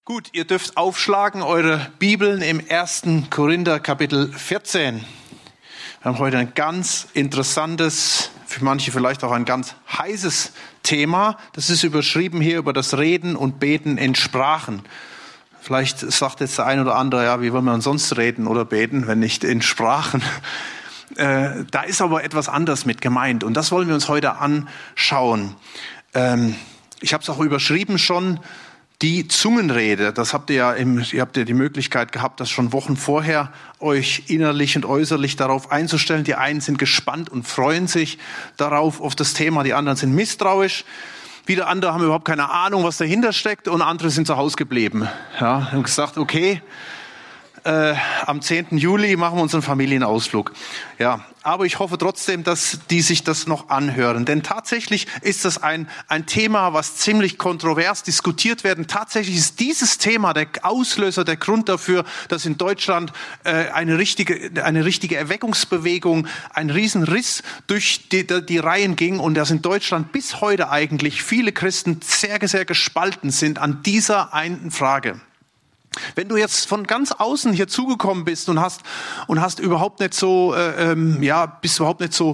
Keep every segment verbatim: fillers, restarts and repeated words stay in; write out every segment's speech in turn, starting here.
Gut, ihr dürft aufschlagen eure Bibeln im ersten Korinther Kapitel vierzehn. Wir haben heute ein ganz interessantes, für manche vielleicht auch ein ganz heißes Thema. Das ist überschrieben hier über das Reden und Beten in Sprachen. Vielleicht sagt jetzt der ein oder andere, ja, wie wollen wir denn sonst reden oder beten, wenn nicht in Sprachen? Äh, da ist aber etwas anderes mit gemeint und das wollen wir uns heute anschauen. Ähm, ich habe es auch überschrieben schon. Die Zungenrede, das habt ihr ja, im, ihr habt ja die Möglichkeit gehabt, das schon Wochen vorher euch innerlich und äußerlich darauf einzustellen. Die einen sind gespannt und freuen sich darauf, auf das Thema, die anderen sind misstrauisch. Wieder andere haben überhaupt keine Ahnung, was dahinter steckt und andere sind zu Hause geblieben. Ja, haben gesagt, okay, äh, am zehnten Juli machen wir unseren Familienausflug. Ja, aber ich hoffe trotzdem, dass die sich das noch anhören. Denn tatsächlich ist das ein, ein Thema, was ziemlich kontrovers diskutiert wird. Tatsächlich ist dieses Thema der Auslöser, der Grund dafür, dass in Deutschland äh, eine richtige, eine richtige Erweckungsbewegung, ein Riesenriss durch die, die, die Reihen ging und dass in Deutschland bis heute eigentlich viele Christen sehr, sehr gespalten sind an dieser einen Frage. Wenn du jetzt von ganz außen hier zugekommen bist und hast und hast überhaupt nicht so, äh, ähm, ja, bist überhaupt nicht so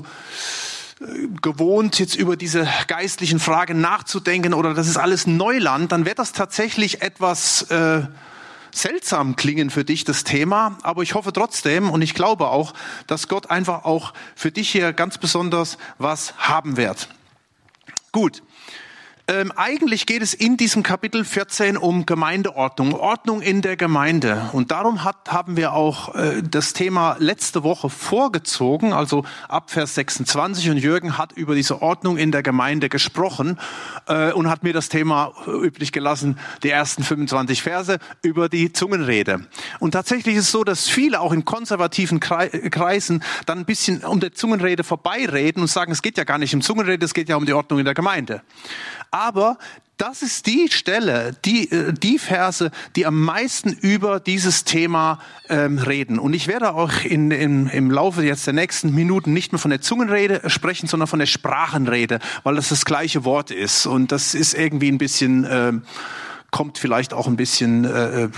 äh, gewohnt, jetzt über diese geistlichen Fragen nachzudenken oder das ist alles Neuland, dann wird das tatsächlich etwas äh, seltsam klingen für dich, das Thema. Aber ich hoffe trotzdem und ich glaube auch, dass Gott einfach auch für dich hier ganz besonders was haben wird. Gut. Ähm, eigentlich geht es in diesem Kapitel vierzehn um Gemeindeordnung, Ordnung in der Gemeinde. Und darum hat, haben wir auch äh, das Thema letzte Woche vorgezogen, also ab Vers sechsundzwanzig. Und Jürgen hat über diese Ordnung in der Gemeinde gesprochen äh, und hat mir das Thema übrig gelassen, die ersten fünfundzwanzig Verse über die Zungenrede. Und tatsächlich ist es so, dass viele auch in konservativen Kreisen dann ein bisschen um der Zungenrede vorbeireden und sagen, es geht ja gar nicht um Zungenrede, es geht ja um die Ordnung in der Gemeinde. Aber das ist die Stelle, die, die Verse, die am meisten über dieses Thema ähm, reden. Und ich werde auch in, in, im Laufe jetzt der nächsten Minuten nicht mehr von der Zungenrede sprechen, sondern von der Sprachenrede, weil das das gleiche Wort ist. Und das ist irgendwie ein bisschen, äh, kommt vielleicht auch ein bisschen äh,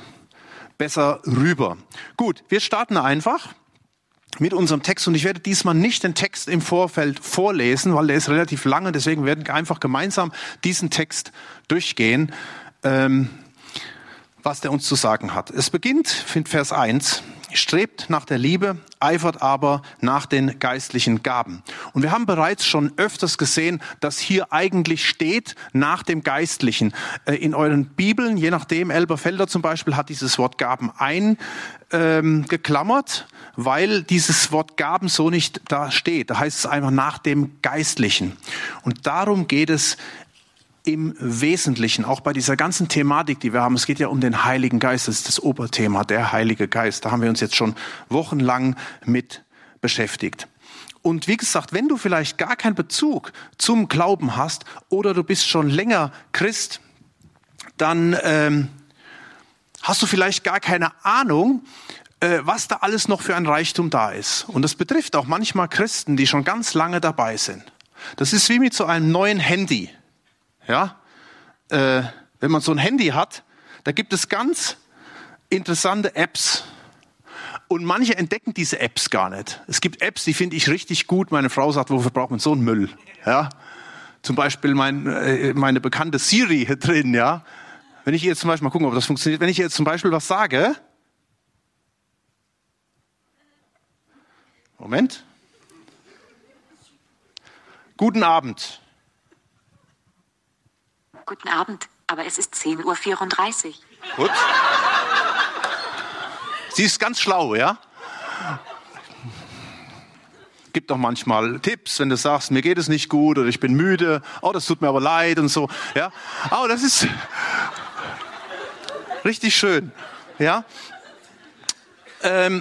besser rüber. Gut, wir starten einfach mit unserem Text und ich werde diesmal nicht den Text im Vorfeld vorlesen, weil der ist relativ lange, deswegen werden wir einfach gemeinsam diesen Text durchgehen, ähm, was der uns zu sagen hat. Es beginnt mit Vers eins, strebt nach der Liebe, eifert aber nach den geistlichen Gaben. Und wir haben bereits schon öfters gesehen, dass hier eigentlich steht nach dem Geistlichen. In euren Bibeln, je nachdem, Elberfelder zum Beispiel hat dieses Wort Gaben eingeklammert, weil dieses Wort Gaben so nicht da steht. Da heißt es einfach nach dem Geistlichen. Und darum geht es im Wesentlichen, auch bei dieser ganzen Thematik, die wir haben. Es geht ja um den Heiligen Geist, das ist das Oberthema, der Heilige Geist. Da haben wir uns jetzt schon wochenlang mit beschäftigt. Und wie gesagt, wenn du vielleicht gar keinen Bezug zum Glauben hast oder du bist schon länger Christ, dann ähm, hast du vielleicht gar keine Ahnung, äh, was da alles noch für ein Reichtum da ist. Und das betrifft auch manchmal Christen, die schon ganz lange dabei sind. Das ist wie mit so einem neuen Handy. Ja, äh, wenn man so ein Handy hat, da gibt es ganz interessante Apps und manche entdecken diese Apps gar nicht. Es gibt Apps, die finde ich richtig gut. Meine Frau sagt, wofür braucht man so einen Müll? Ja, zum Beispiel mein, äh, meine bekannte Siri hier drin. Ja, wenn ich ihr jetzt zum Beispiel mal gucken, ob das funktioniert. Wenn ich ihr jetzt zum Beispiel was sage, Moment, guten Abend. Guten Abend, aber es ist zehn Uhr vierunddreißig. Gut. Sie ist ganz schlau, ja? Gibt doch manchmal Tipps, wenn du sagst, mir geht es nicht gut oder ich bin müde. Oh, das tut mir aber leid und so. Ja? Oh, das ist richtig schön. Ja? Ähm,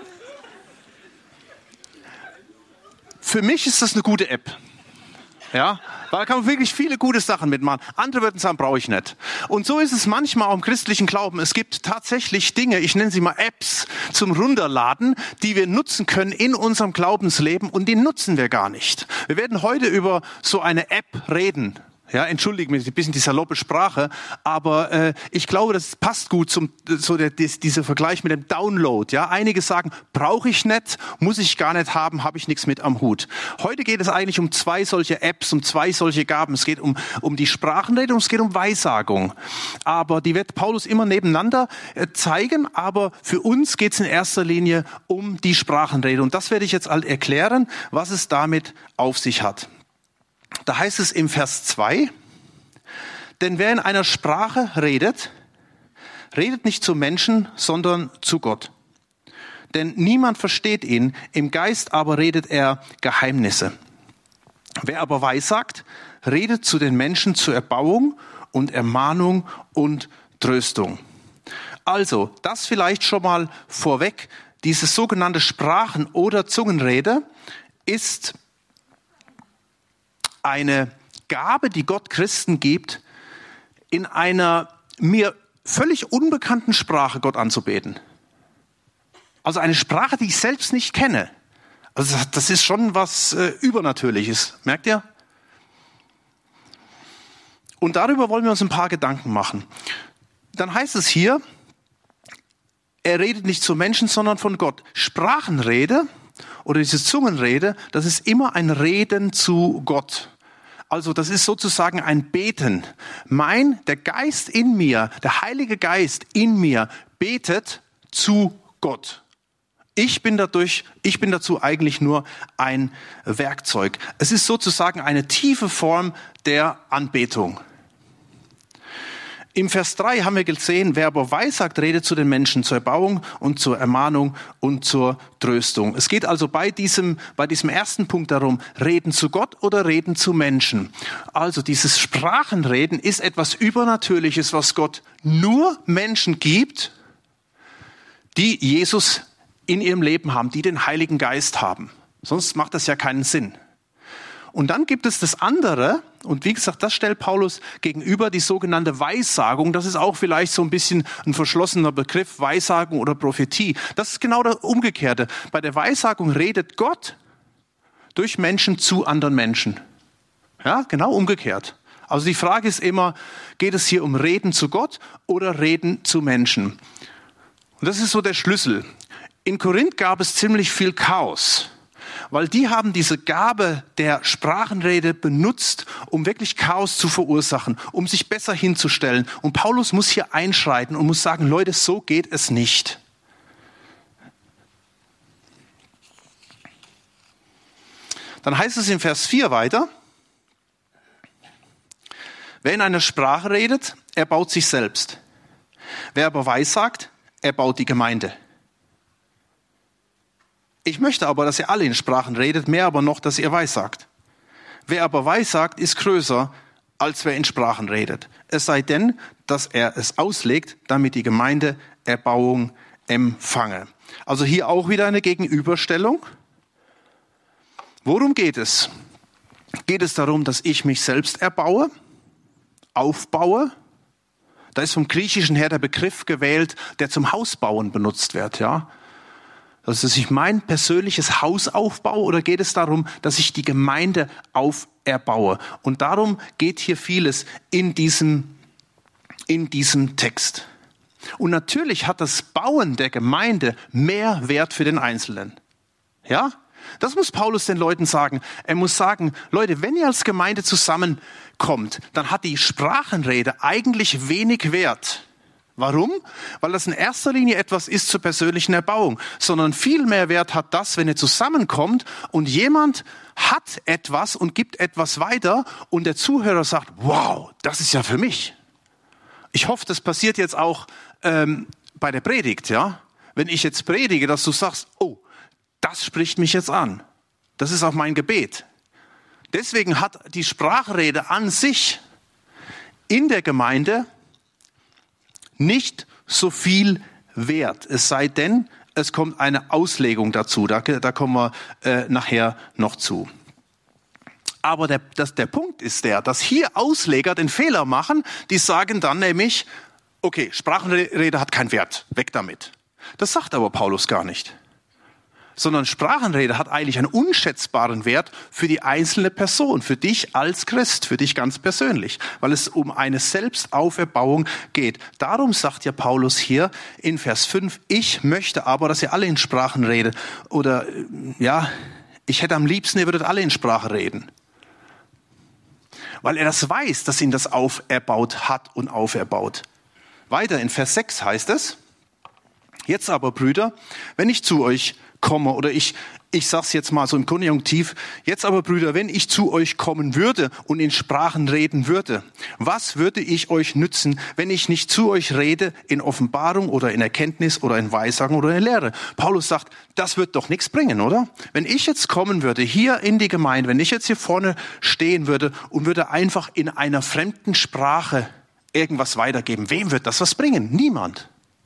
für mich ist das eine gute App. Ja, da kann man wirklich viele gute Sachen mitmachen. Andere würden sagen, brauche ich nicht. Und so ist es manchmal auch im christlichen Glauben. Es gibt tatsächlich Dinge, ich nenne sie mal Apps zum Runterladen, die wir nutzen können in unserem Glaubensleben und die nutzen wir gar nicht. Wir werden heute über so eine App reden. Ja, entschuldige mich, ein bisschen die saloppe Sprache, aber äh, ich glaube, das passt gut zum so der, des, dieser Vergleich mit dem Download. Ja, einige sagen, brauche ich nicht, muss ich gar nicht haben, habe ich nichts mit am Hut. Heute geht es eigentlich um zwei solche Apps, um zwei solche Gaben. Es geht um um die Sprachenrede und es geht um Weissagung. Aber die wird Paulus immer nebeneinander äh, zeigen. Aber für uns geht es in erster Linie um die Sprachenrede und das werde ich jetzt halt erklären, was es damit auf sich hat. Da heißt es im Vers zwei, denn wer in einer Sprache redet, redet nicht zu Menschen, sondern zu Gott. Denn niemand versteht ihn, im Geist aber redet er Geheimnisse. Wer aber weissagt, redet zu den Menschen zur Erbauung und Ermahnung und Tröstung. Also, das vielleicht schon mal vorweg, diese sogenannte Sprachen- oder Zungenrede ist eine Gabe, die Gott Christen gibt, in einer mir völlig unbekannten Sprache Gott anzubeten. Also eine Sprache, die ich selbst nicht kenne. Also das ist schon was äh, Übernatürliches, merkt ihr? Und darüber wollen wir uns ein paar Gedanken machen. Dann heißt es hier, er redet nicht zu Menschen, sondern von Gott. Sprachenrede oder diese Zungenrede, das ist immer ein Reden zu Gott. Also das ist sozusagen ein Beten. Mein, der Geist in mir, der Heilige Geist in mir betet zu Gott. Ich bin dadurch, ich bin dazu eigentlich nur ein Werkzeug. Es ist sozusagen eine tiefe Form der Anbetung. Im Vers drei haben wir gesehen, wer aber weissagt, redet zu den Menschen zur Erbauung und zur Ermahnung und zur Tröstung. Es geht also bei diesem, bei diesem ersten Punkt darum, reden zu Gott oder reden zu Menschen. Also dieses Sprachenreden ist etwas Übernatürliches, was Gott nur Menschen gibt, die Jesus in ihrem Leben haben, die den Heiligen Geist haben. Sonst macht das ja keinen Sinn. Und dann gibt es das andere, und wie gesagt, das stellt Paulus gegenüber, die sogenannte Weissagung. Das ist auch vielleicht so ein bisschen ein verschlossener Begriff, Weissagung oder Prophetie. Das ist genau das Umgekehrte. Bei der Weissagung redet Gott durch Menschen zu anderen Menschen. Ja, genau umgekehrt. Also die Frage ist immer, geht es hier um Reden zu Gott oder Reden zu Menschen? Und das ist so der Schlüssel. In Korinth gab es ziemlich viel Chaos. Weil die haben diese Gabe der Sprachenrede benutzt, um wirklich Chaos zu verursachen, um sich besser hinzustellen. Und Paulus muss hier einschreiten und muss sagen, Leute, so geht es nicht. Dann heißt es in Vers vier weiter, wer in einer Sprache redet, er baut sich selbst. Wer aber weissagt, er baut die Gemeinde. Ich möchte aber, dass ihr alle in Sprachen redet, mehr aber noch, dass ihr weissagt. Wer aber weissagt, ist größer, als wer in Sprachen redet. Es sei denn, dass er es auslegt, damit die Gemeinde Erbauung empfange. Also hier auch wieder eine Gegenüberstellung. Worum geht es? Geht es darum, dass ich mich selbst erbaue, aufbaue? Da ist vom Griechischen her der Begriff gewählt, der zum Hausbauen benutzt wird, ja. Also, dass ich mein persönliches Haus aufbaue, oder geht es darum, dass ich die Gemeinde auferbaue? Und darum geht hier vieles in diesem, in diesem Text. Und natürlich hat das Bauen der Gemeinde mehr Wert für den Einzelnen. Ja? Das muss Paulus den Leuten sagen. Er muss sagen, Leute, wenn ihr als Gemeinde zusammenkommt, dann hat die Sprachenrede eigentlich wenig Wert. Warum? Weil das in erster Linie etwas ist zur persönlichen Erbauung, sondern viel mehr Wert hat das, wenn ihr zusammenkommt und jemand hat etwas und gibt etwas weiter und der Zuhörer sagt, wow, das ist ja für mich. Ich hoffe, das passiert jetzt auch ähm, bei der Predigt, ja. Wenn ich jetzt predige, dass du sagst, oh, das spricht mich jetzt an. Das ist auch mein Gebet. Deswegen hat die Sprachrede an sich in der Gemeinde nicht so viel Wert, es sei denn, es kommt eine Auslegung dazu. Da, da kommen wir äh, nachher noch zu. Aber der, das, der Punkt ist der, dass hier Ausleger den Fehler machen, die sagen dann nämlich, okay, Sprachenrede hat keinen Wert, weg damit. Das sagt aber Paulus gar nicht. sondern Sprachenrede hat eigentlich einen unschätzbaren Wert für die einzelne Person, für dich als Christ, für dich ganz persönlich, weil es um eine Selbstauferbauung geht. Darum sagt ja Paulus hier in Vers fünf, ich möchte aber, dass ihr alle in Sprachen redet. Oder ja, ich hätte am liebsten, ihr würdet alle in Sprache reden. Weil er das weiß, dass ihn das auferbaut hat und auferbaut. Weiter in Vers sechs heißt es, jetzt aber, Brüder, wenn ich zu euch komme, oder ich, ich sag's jetzt mal so im Konjunktiv, jetzt aber, Brüder, wenn ich zu euch kommen würde und in Sprachen reden würde, was würde ich euch nützen, wenn ich nicht zu euch rede in Offenbarung oder in Erkenntnis oder in Weissagen oder in Lehre? Paulus sagt, das wird doch nichts bringen, oder? Wenn ich jetzt kommen würde, hier in die Gemeinde, wenn ich jetzt hier vorne stehen würde und würde einfach in einer fremden Sprache irgendwas weitergeben, wem wird das was bringen? Niemand.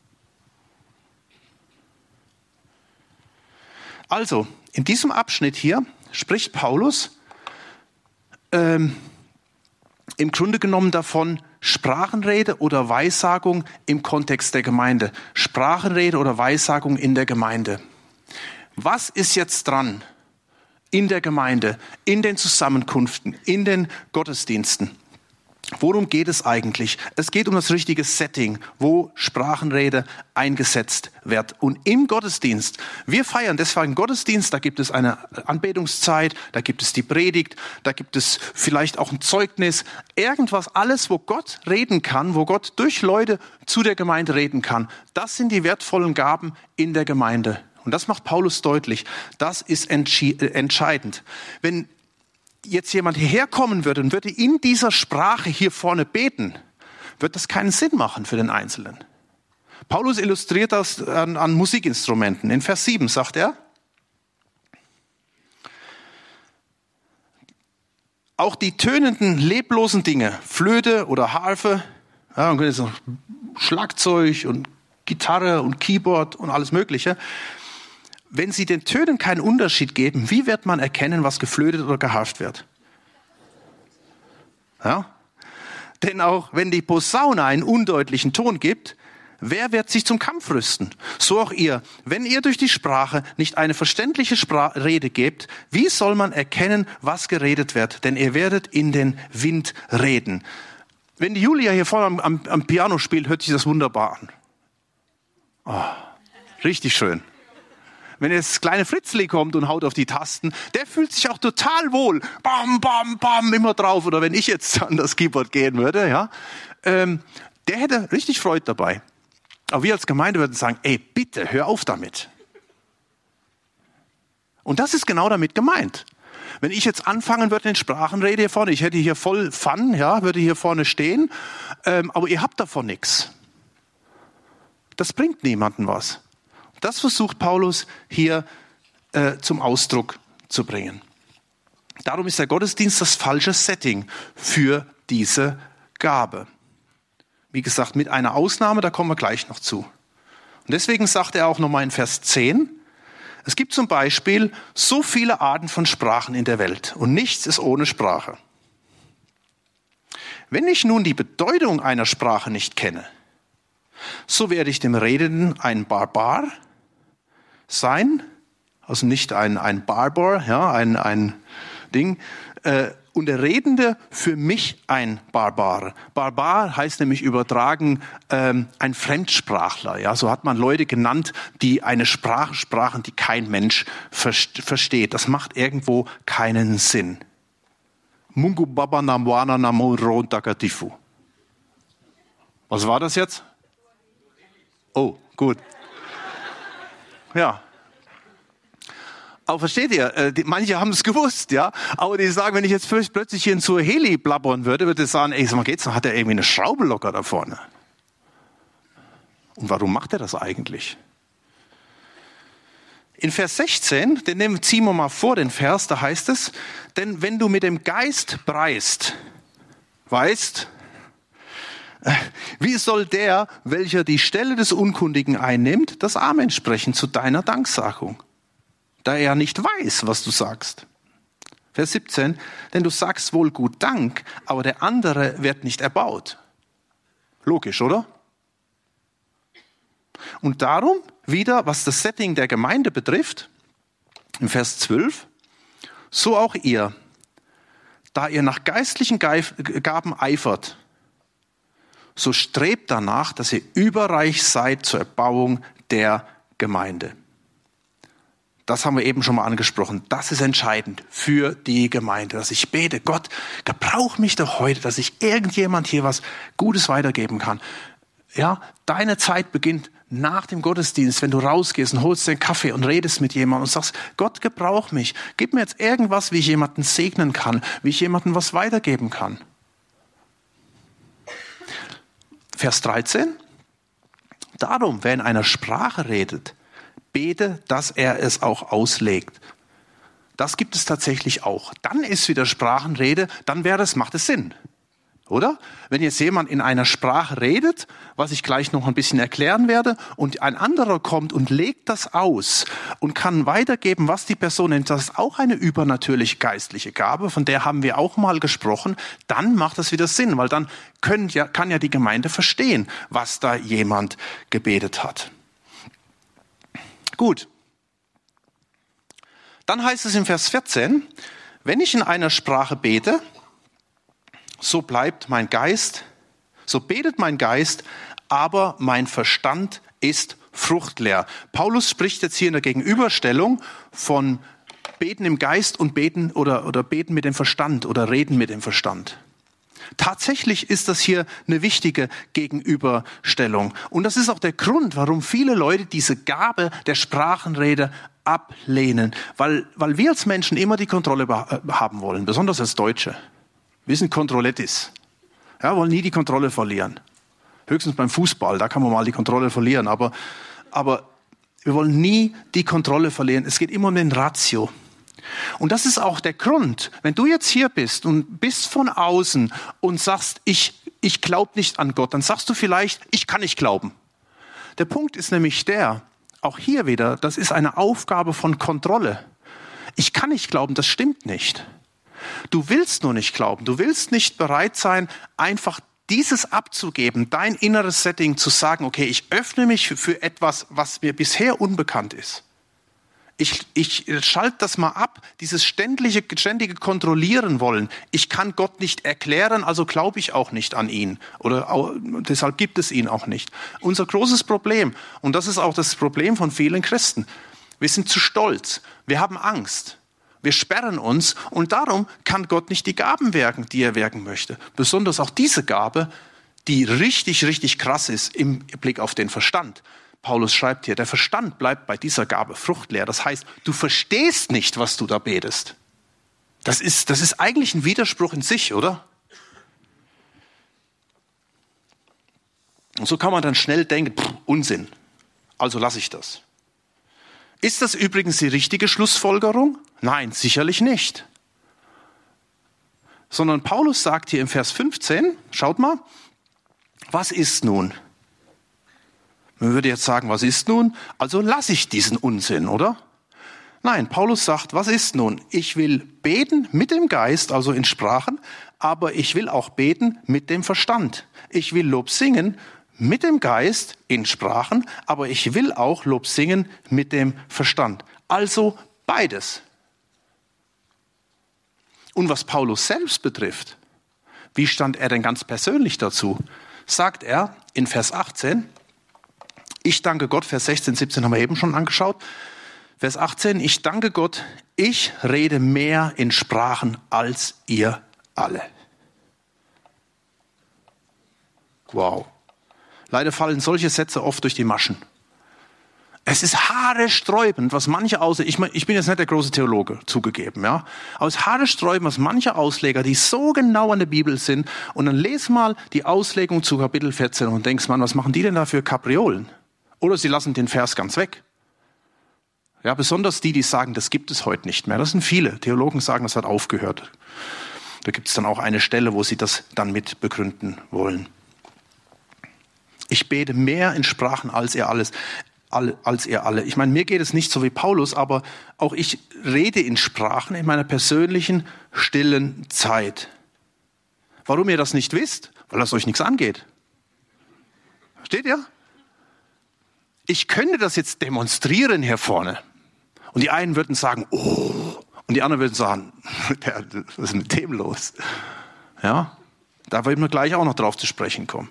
Also, in diesem Abschnitt hier spricht Paulus ähm, im Grunde genommen davon, Sprachenrede oder Weissagung im Kontext der Gemeinde. Sprachenrede oder Weissagung in der Gemeinde. Was ist jetzt dran in der Gemeinde, in den Zusammenkünften, in den Gottesdiensten? Worum geht es eigentlich? Es geht um das richtige Setting, wo Sprachenrede eingesetzt wird. Und im Gottesdienst, wir feiern deswegen Gottesdienst, da gibt es eine Anbetungszeit, da gibt es die Predigt, da gibt es vielleicht auch ein Zeugnis, irgendwas, alles, wo Gott reden kann, wo Gott durch Leute zu der Gemeinde reden kann. Das sind die wertvollen Gaben in der Gemeinde. Und das macht Paulus deutlich. Das ist entscheidend. Wenn jetzt jemand hierher kommen würde und würde in dieser Sprache hier vorne beten, wird das keinen Sinn machen für den Einzelnen. Paulus illustriert das an, an Musikinstrumenten. In Vers sieben sagt er, auch die tönenden, leblosen Dinge, Flöte oder Harfe, ja, man könnte jetzt noch Schlagzeug und Gitarre und Keyboard und alles Mögliche, wenn sie den Tönen keinen Unterschied geben, wie wird man erkennen, was geflötet oder geharft wird? Ja? Denn auch wenn die Posaune einen undeutlichen Ton gibt, wer wird sich zum Kampf rüsten? So auch ihr. Wenn ihr durch die Sprache nicht eine verständliche Spra- Rede gebt, wie soll man erkennen, was geredet wird? Denn ihr werdet in den Wind reden. Wenn die Julia hier vorne am, am, am Piano spielt, hört sich das wunderbar an. Oh, richtig schön. Wenn jetzt das kleine Fritzli kommt und haut auf die Tasten, der fühlt sich auch total wohl. Bam, bam, bam, immer drauf. Oder wenn ich jetzt an das Keyboard gehen würde, ja, ähm, der hätte richtig Freude dabei. Aber wir als Gemeinde würden sagen, ey, bitte, hör auf damit. Und das ist genau damit gemeint. Wenn ich jetzt anfangen würde in Sprachenrede hier vorne, ich hätte hier voll Fun, ja, würde hier vorne stehen, ähm, aber ihr habt davon nichts. Das bringt niemandem was. Das versucht Paulus hier äh, zum Ausdruck zu bringen. Darum ist der Gottesdienst das falsche Setting für diese Gabe. Wie gesagt, mit einer Ausnahme, da kommen wir gleich noch zu. Und deswegen sagt er auch nochmal in Vers zehn, es gibt zum Beispiel so viele Arten von Sprachen in der Welt und nichts ist ohne Sprache. Wenn ich nun die Bedeutung einer Sprache nicht kenne, so werde ich dem Redenden ein Barbar sein, also nicht ein, ein Barbar, ja, ein, ein Ding, äh, und der Redende für mich ein Barbar. Barbar heißt nämlich übertragen ähm, ein Fremdsprachler. Ja, so hat man Leute genannt, die eine Sprache sprachen, die kein Mensch versteht. Das macht irgendwo keinen Sinn. Mungu baba namwana namoro takatifu. Was war das jetzt? Oh, gut. Ja. Aber versteht ihr, äh, die, manche haben es gewusst, ja. Aber die sagen, wenn ich jetzt plötzlich hier in Suaheli blabbern würde, würde ich sagen, ey, sag mal, geht's noch? Hat er irgendwie eine Schraube locker da vorne? Und warum macht er das eigentlich? In Vers sechzehn, den nehmen, ziehen wir mal vor, den Vers, da heißt es, denn wenn du mit dem Geist preist, weißt, wie soll der, welcher die Stelle des Unkundigen einnimmt, das Amen sprechen zu deiner Danksagung, da er nicht weiß, was du sagst? Vers siebzehn, denn du sagst wohl gut Dank, aber der andere wird nicht erbaut. Logisch, oder? Und darum, wieder, was das Setting der Gemeinde betrifft, Im Vers zwölf, so auch ihr, da ihr nach geistlichen Gaben eifert, so strebt danach, dass ihr überreich seid zur Erbauung der Gemeinde. Das haben wir eben schon mal angesprochen. Das ist entscheidend für die Gemeinde, dass ich bete, Gott, gebrauch mich doch heute, dass ich irgendjemand hier was Gutes weitergeben kann. Ja, deine Zeit beginnt nach dem Gottesdienst, wenn du rausgehst und holst den Kaffee und redest mit jemandem und sagst, Gott, gebrauch mich. Gib mir jetzt irgendwas, wie ich jemanden segnen kann, wie ich jemandem was weitergeben kann. Vers dreizehn. Darum, wer in einer Sprache redet, bete, dass er es auch auslegt. Das gibt es tatsächlich auch. Dann ist wieder Sprachenrede, dann wäre es, macht es Sinn. Oder? Wenn jetzt jemand in einer Sprache redet, was ich gleich noch ein bisschen erklären werde, und ein anderer kommt und legt das aus und kann weitergeben, was die Person nennt, das ist auch eine übernatürliche geistliche Gabe, von der haben wir auch mal gesprochen, dann macht das wieder Sinn, weil dann können ja, kann ja die Gemeinde verstehen, was da jemand gebetet hat. Gut. Dann heißt es im Vers vierzehn, wenn ich in einer Sprache bete, so bleibt mein Geist, so betet mein Geist, aber mein Verstand ist fruchtleer. Paulus spricht jetzt hier in der Gegenüberstellung von Beten im Geist und Beten oder, oder Beten mit dem Verstand oder Reden mit dem Verstand. Tatsächlich ist das hier eine wichtige Gegenüberstellung. Und das ist auch der Grund, warum viele Leute diese Gabe der Sprachenrede ablehnen. Weil, weil wir als Menschen immer die Kontrolle haben wollen, besonders als Deutsche. Wir sind Kontrollettis. Ja, wollen nie die Kontrolle verlieren. Höchstens beim Fußball, da kann man mal die Kontrolle verlieren. Aber, aber wir wollen nie die Kontrolle verlieren. Es geht immer um den Ratio. Und das ist auch der Grund, wenn du jetzt hier bist und bist von außen und sagst, ich, ich glaube nicht an Gott, dann sagst du vielleicht, ich kann nicht glauben. Der Punkt ist nämlich der, auch hier wieder, das ist eine Aufgabe von Kontrolle. Ich kann nicht glauben, das stimmt nicht. Du willst nur nicht glauben, du willst nicht bereit sein, einfach dieses abzugeben, dein inneres Setting zu sagen, okay, ich öffne mich für etwas, was mir bisher unbekannt ist. Ich, ich schalte das mal ab, dieses ständige, ständige Kontrollieren wollen. Ich kann Gott nicht erklären, also glaube ich auch nicht an ihn. Oder auch, deshalb gibt es ihn auch nicht. Unser großes Problem, und das ist auch das Problem von vielen Christen, wir sind zu stolz, wir haben Angst. Wir sperren uns und darum kann Gott nicht die Gaben wirken, die er wirken möchte. Besonders auch diese Gabe, die richtig, richtig krass ist im Blick auf den Verstand. Paulus schreibt hier, der Verstand bleibt bei dieser Gabe fruchtleer. Das heißt, du verstehst nicht, was du da betest. Das ist, das ist eigentlich ein Widerspruch in sich, oder? Und so kann man dann schnell denken, pff, Unsinn, also lasse ich das. Ist das übrigens die richtige Schlussfolgerung? Nein, sicherlich nicht. Sondern Paulus sagt hier im Vers fünfzehn, schaut mal, was ist nun? Man würde jetzt sagen, was ist nun? Also lasse ich diesen Unsinn, oder? Nein, Paulus sagt, was ist nun? Ich will beten mit dem Geist, also in Sprachen, aber ich will auch beten mit dem Verstand. Ich will Lob singen mit dem Geist in Sprachen, aber ich will auch Lob singen mit dem Verstand. Also beides. Und was Paulus selbst betrifft, wie stand er denn ganz persönlich dazu? Sagt er in Vers achtzehn, ich danke Gott, Vers sechzehn, siebzehn haben wir eben schon angeschaut. Vers achtzehn, ich danke Gott, ich rede mehr in Sprachen als ihr alle. Wow. Leider fallen solche Sätze oft durch die Maschen. Es ist haaresträubend, was manche Ausleger, ich, mein, ich bin jetzt nicht der große Theologe, zugegeben, ja, aber es ist haaresträubend, was manche Ausleger, die so genau an der Bibel sind, und dann les mal die Auslegung zu Kapitel vierzehn und denkst, Mann, was machen die denn da für Kapriolen? Oder sie lassen den Vers ganz weg. Ja, besonders die, die sagen, das gibt es heute nicht mehr. Das sind viele. Theologen sagen, das hat aufgehört. Da gibt es dann auch eine Stelle, wo sie das dann mit begründen wollen. Ich bete mehr in Sprachen als ihr alles, alle, als ihr alle. Ich meine, mir geht es nicht so wie Paulus, aber auch ich rede in Sprachen in meiner persönlichen, stillen Zeit. Warum ihr das nicht wisst? Weil das euch nichts angeht. Versteht ihr? Ich könnte das jetzt demonstrieren hier vorne. Und die einen würden sagen, oh, und die anderen würden sagen, was ist mit dem los? Ja, da werden wir gleich auch noch drauf zu sprechen kommen.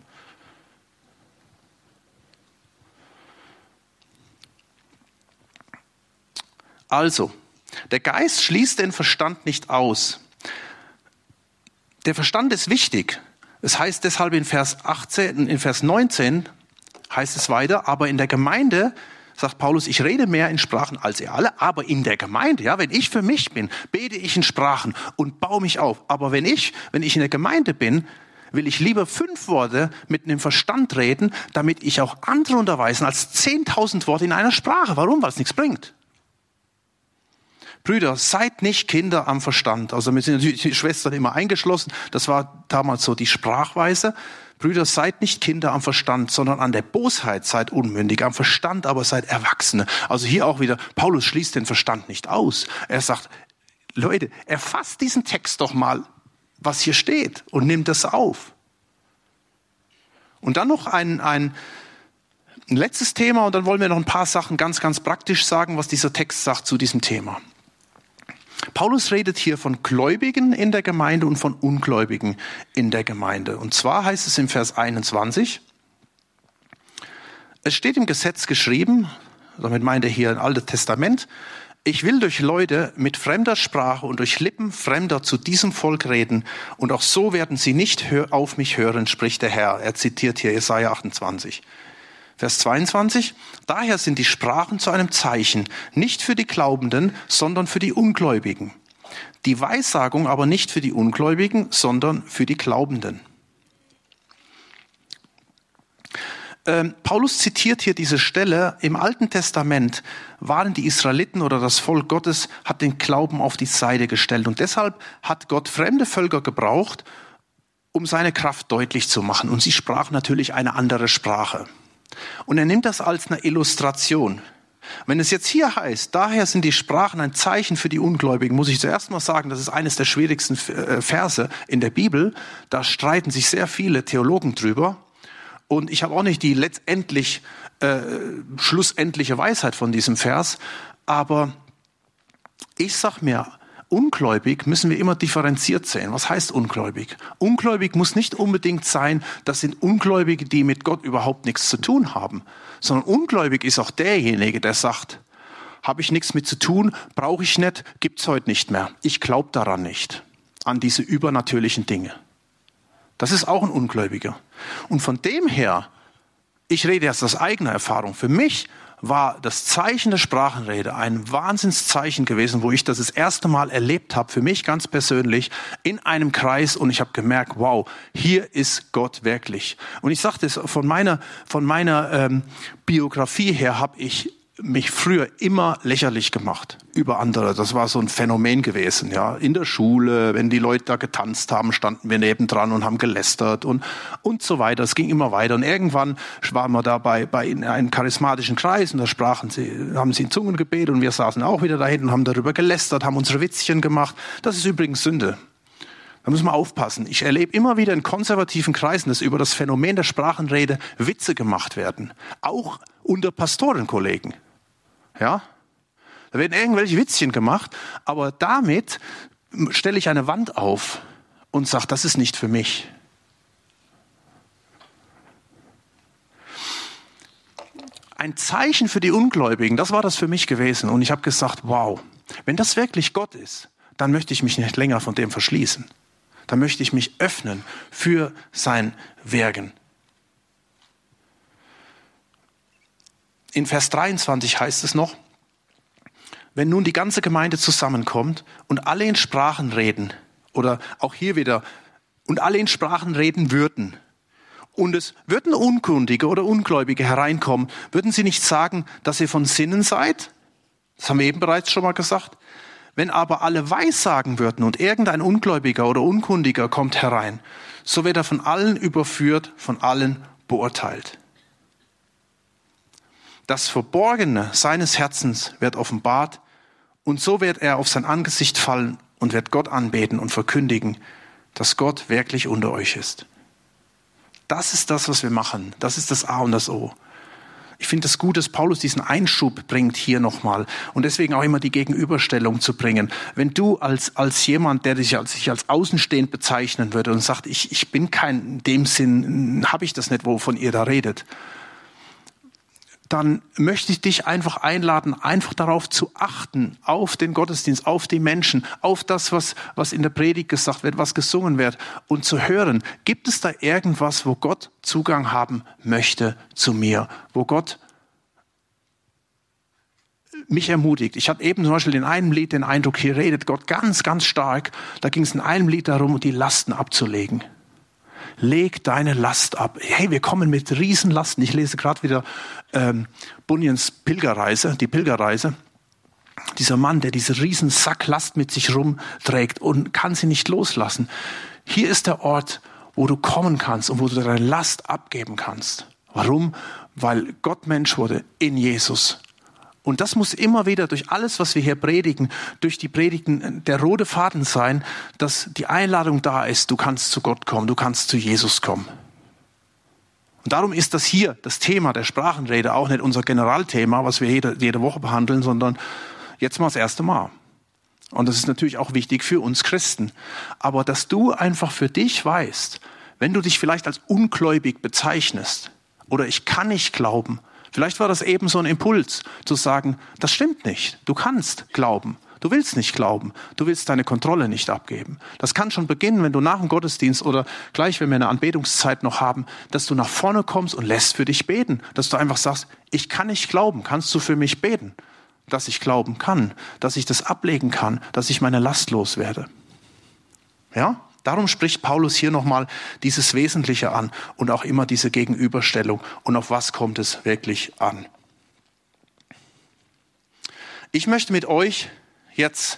Also, der Geist schließt den Verstand nicht aus. Der Verstand ist wichtig. Es heißt deshalb in Vers achtzehn, in Vers neunzehn heißt es weiter, aber in der Gemeinde, sagt Paulus, ich rede mehr in Sprachen als ihr alle, aber in der Gemeinde, ja, wenn ich für mich bin, bete ich in Sprachen und baue mich auf. Aber wenn ich, wenn ich in der Gemeinde bin, will ich lieber fünf Worte mit einem Verstand reden, damit ich auch andere unterweisen, als zehntausend Worte in einer Sprache. Warum? Weil es nichts bringt. Brüder, seid nicht Kinder am Verstand. Also wir sind natürlich die Schwestern immer eingeschlossen. Das war damals so die Sprachweise. Brüder, seid nicht Kinder am Verstand, sondern an der Bosheit seid unmündig, am Verstand aber seid Erwachsene. Also hier auch wieder, Paulus schließt den Verstand nicht aus. Er sagt, Leute, erfasst diesen Text doch mal, was hier steht, und nimmt das auf. Und dann noch ein, ein, ein letztes Thema, und dann wollen wir noch ein paar Sachen ganz, ganz praktisch sagen, was dieser Text sagt zu diesem Thema. Paulus redet hier von Gläubigen in der Gemeinde und von Ungläubigen in der Gemeinde. Und zwar heißt es im Vers einundzwanzig, es steht im Gesetz geschrieben, damit meint er hier ein Altes Testament, ich will durch Leute mit fremder Sprache und durch Lippen Fremder zu diesem Volk reden, und auch so werden sie nicht auf mich hören, spricht der Herr. Er zitiert hier Jesaja achtundzwanzig. Vers zweiundzwanzig, daher sind die Sprachen zu einem Zeichen, nicht für die Glaubenden, sondern für die Ungläubigen. Die Weissagung aber nicht für die Ungläubigen, sondern für die Glaubenden. Ähm, Paulus zitiert hier diese Stelle. Im Alten Testament waren die Israeliten oder das Volk Gottes, hat den Glauben auf die Seite gestellt. Und deshalb hat Gott fremde Völker gebraucht, um seine Kraft deutlich zu machen. Und sie sprachen natürlich eine andere Sprache. Und er nimmt das als eine Illustration. Wenn es jetzt hier heißt, daher sind die Sprachen ein Zeichen für die Ungläubigen, muss ich zuerst mal sagen, das ist eines der schwierigsten Verse in der Bibel. Da streiten sich sehr viele Theologen drüber. Und ich habe auch nicht die letztendlich, äh, schlussendliche Weisheit von diesem Vers. Aber ich sag mir, ungläubig müssen wir immer differenziert sehen. Was heißt ungläubig? Ungläubig muss nicht unbedingt sein, das sind Ungläubige, die mit Gott überhaupt nichts zu tun haben. Sondern ungläubig ist auch derjenige, der sagt, habe ich nichts mit zu tun, brauche ich nicht, gibt's heute nicht mehr. Ich glaube daran nicht, an diese übernatürlichen Dinge. Das ist auch ein Ungläubiger. Und von dem her, ich rede jetzt aus eigener Erfahrung, für mich war das Zeichen der Sprachenrede ein Wahnsinnszeichen gewesen, wo ich das das erste Mal erlebt habe, für mich ganz persönlich, in einem Kreis, und ich habe gemerkt, wow, hier ist Gott wirklich. Und ich sage das, von meiner, von meiner ähm, Biografie her habe ich mich früher immer lächerlich gemacht über andere. Das war so ein Phänomen gewesen, ja. In der Schule, wenn die Leute da getanzt haben, standen wir nebendran und haben gelästert und, und so weiter. Es ging immer weiter. Und irgendwann waren wir da bei, bei in einem charismatischen Kreis, und da sprachen sie, haben sie in Zungen gebetet, und wir saßen auch wieder da hinten und haben darüber gelästert, haben unsere Witzchen gemacht. Das ist übrigens Sünde. Da müssen wir aufpassen. Ich erlebe immer wieder in konservativen Kreisen, dass über das Phänomen der Sprachenrede Witze gemacht werden. Auch unter Pastorenkollegen. Ja? Da werden irgendwelche Witzchen gemacht, aber damit stelle ich eine Wand auf und sage, das ist nicht für mich. Ein Zeichen für die Ungläubigen, das war das für mich gewesen. Und ich habe gesagt, wow, wenn das wirklich Gott ist, dann möchte ich mich nicht länger von dem verschließen. Dann möchte ich mich öffnen für sein Wirken. In Vers dreiundzwanzig heißt es noch, wenn nun die ganze Gemeinde zusammenkommt und alle in Sprachen reden, oder auch hier wieder, und alle in Sprachen reden würden, und es würden Unkundige oder Ungläubige hereinkommen, würden sie nicht sagen, dass ihr von Sinnen seid? Das haben wir eben bereits schon mal gesagt. Wenn aber alle Weissagen würden und irgendein Ungläubiger oder Unkundiger kommt herein, so wird er von allen überführt, von allen beurteilt. Das Verborgene seines Herzens wird offenbart, und so wird er auf sein Angesicht fallen und wird Gott anbeten und verkündigen, dass Gott wirklich unter euch ist. Das ist das, was wir machen. Das ist das A und das O. Ich finde es gut, dass Paulus diesen Einschub bringt hier nochmal und deswegen auch immer die Gegenüberstellung zu bringen. Wenn du als, als jemand, der dich als, sich als außenstehend bezeichnen würde und sagt, ich, ich bin kein, in dem Sinn habe ich das nicht, wovon ihr da redet, dann möchte ich dich einfach einladen, einfach darauf zu achten, auf den Gottesdienst, auf die Menschen, auf das, was, was in der Predigt gesagt wird, was gesungen wird und zu hören, gibt es da irgendwas, wo Gott Zugang haben möchte zu mir, wo Gott mich ermutigt. Ich hatte eben zum Beispiel in einem Lied den Eindruck, hier redet Gott ganz, ganz stark. Da ging es in einem Lied darum, die Lasten abzulegen. Leg deine Last ab. Hey, wir kommen mit Riesenlasten. Ich lese gerade wieder ähm, Bunyans Pilgerreise, die Pilgerreise. Dieser Mann, der diese riesen Sack Last mit sich rumträgt und kann sie nicht loslassen. Hier ist der Ort, wo du kommen kannst und wo du deine Last abgeben kannst. Warum? Weil Gott Mensch wurde in Jesus. Und das muss immer wieder durch alles, was wir hier predigen, durch die Predigten der rote Faden sein, dass die Einladung da ist, du kannst zu Gott kommen, du kannst zu Jesus kommen. Und darum ist das hier, das Thema der Sprachenrede, auch nicht unser Generalthema, was wir jede, jede Woche behandeln, sondern jetzt mal das erste Mal. Und das ist natürlich auch wichtig für uns Christen. Aber dass du einfach für dich weißt, wenn du dich vielleicht als ungläubig bezeichnest oder ich kann nicht glauben, vielleicht war das eben so ein Impuls, zu sagen, das stimmt nicht. Du kannst glauben. Du willst nicht glauben. Du willst deine Kontrolle nicht abgeben. Das kann schon beginnen, wenn du nach dem Gottesdienst oder gleich, wenn wir eine Anbetungszeit noch haben, dass du nach vorne kommst und lässt für dich beten. Dass du einfach sagst, ich kann nicht glauben. Kannst du für mich beten? Dass ich glauben kann, dass ich das ablegen kann, dass ich meine Last loswerde. Ja? Darum spricht Paulus hier nochmal dieses Wesentliche an und auch immer diese Gegenüberstellung. Und auf was kommt es wirklich an? Ich möchte mit euch jetzt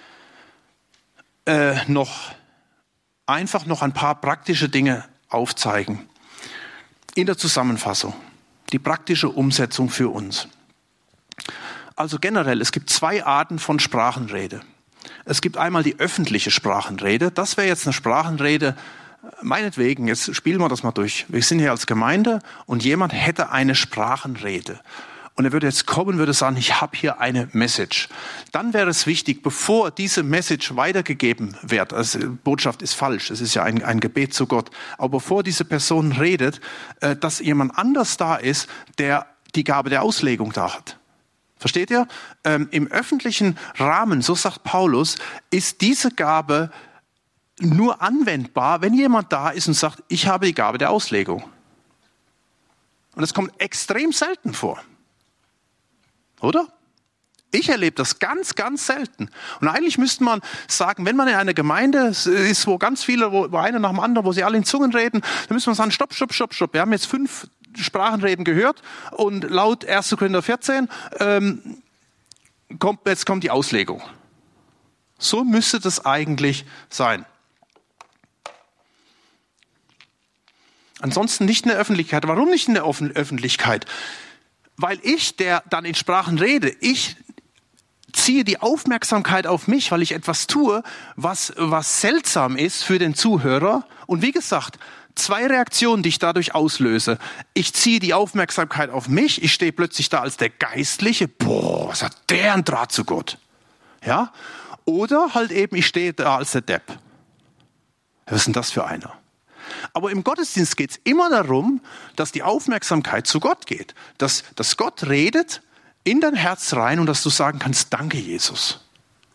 äh, noch einfach noch ein paar praktische Dinge aufzeigen. In der Zusammenfassung. Die praktische Umsetzung für uns. Also generell, es gibt zwei Arten von Sprachenrede. Es gibt einmal die öffentliche Sprachenrede. Das wäre jetzt eine Sprachenrede, meinetwegen, jetzt spielen wir das mal durch. Wir sind hier als Gemeinde und jemand hätte eine Sprachenrede. Und er würde jetzt kommen, würde sagen, ich habe hier eine Message. Dann wäre es wichtig, bevor diese Message weitergegeben wird, also Botschaft ist falsch, es ist ja ein, ein Gebet zu Gott, aber bevor diese Person redet, dass jemand anders da ist, der die Gabe der Auslegung da hat. Versteht ihr? Ähm, im öffentlichen Rahmen, so sagt Paulus, ist diese Gabe nur anwendbar, wenn jemand da ist und sagt, ich habe die Gabe der Auslegung. Und das kommt extrem selten vor. Oder? Ich erlebe das ganz, ganz selten. Und eigentlich müsste man sagen, wenn man in einer Gemeinde ist, wo ganz viele, wo, wo einer nach dem anderen, wo sie alle in Zungen reden, dann müsste man sagen, stopp, stopp, stopp, stopp. Wir haben jetzt fünf Sprachenreden gehört und laut erster Korinther vierzehn ähm, kommt, jetzt kommt die Auslegung. So müsste das eigentlich sein. Ansonsten nicht in der Öffentlichkeit. Warum nicht in der Öffentlichkeit? Weil ich, der dann in Sprachen rede, ich ziehe die Aufmerksamkeit auf mich, weil ich etwas tue, was, was seltsam ist für den Zuhörer. Und wie gesagt, zwei Reaktionen, die ich dadurch auslöse. Ich ziehe die Aufmerksamkeit auf mich, ich stehe plötzlich da als der Geistliche. Boah, was hat der einen Draht zu Gott? Ja? Oder halt eben, ich stehe da als der Depp. Was ist denn das für einer? Aber im Gottesdienst geht es immer darum, dass die Aufmerksamkeit zu Gott geht. Dass, dass Gott redet in dein Herz rein und dass du sagen kannst, danke Jesus.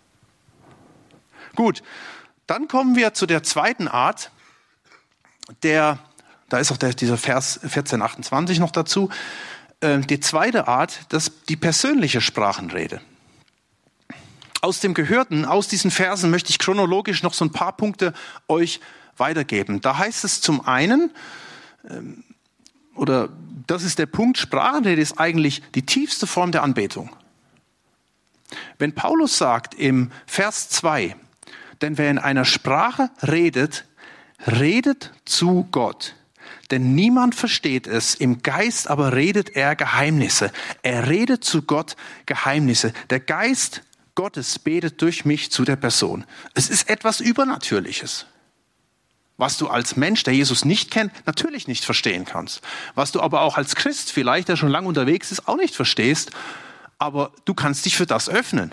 Gut, dann kommen wir zu der zweiten Art. Der, da ist auch der, dieser Vers vierzehn achtundzwanzig noch dazu. Äh, die zweite Art, das die persönliche Sprachenrede. Aus dem Gehörten, aus diesen Versen möchte ich chronologisch noch so ein paar Punkte euch weitergeben. Da heißt es zum einen, ähm, oder das ist der Punkt, Sprachenrede ist eigentlich die tiefste Form der Anbetung. Wenn Paulus sagt im Vers zwei, denn wer in einer Sprache redet, redet zu Gott, denn niemand versteht es, im Geist aber redet er Geheimnisse. Er redet zu Gott Geheimnisse. Der Geist Gottes betet durch mich zu der Person. Es ist etwas Übernatürliches. Was du als Mensch, der Jesus nicht kennt, natürlich nicht verstehen kannst. Was du aber auch als Christ vielleicht, der schon lange unterwegs ist, auch nicht verstehst. Aber du kannst dich für das öffnen.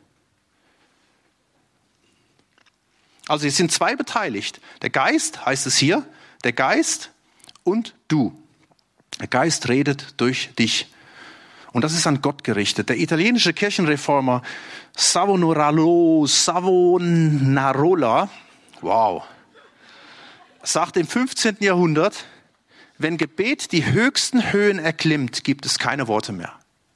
Also es sind zwei beteiligt. Der Geist, heißt es hier, der Geist und du. Der Geist redet durch dich. Und das ist an Gott gerichtet. Der italienische Kirchenreformer Savonarola, Savonarola, wow, sagt im fünfzehnten Jahrhundert, wenn Gebet die höchsten Höhen erklimmt, gibt es keine Worte mehr.